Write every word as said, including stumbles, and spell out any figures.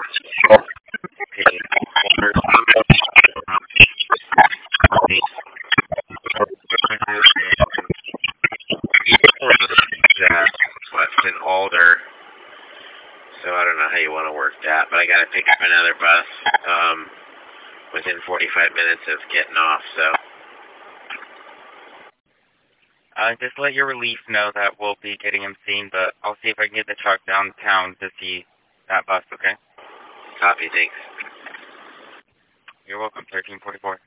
Weston Alder, so I don't know how you want to work that, but I got to pick up another bus um, within forty-five minutes of getting off, so. Uh, just let your relief know that we'll be getting him seen, but I'll see if I can get the truck downtown to see that bus, okay? Copy, thanks. You're welcome, thirteen forty-four.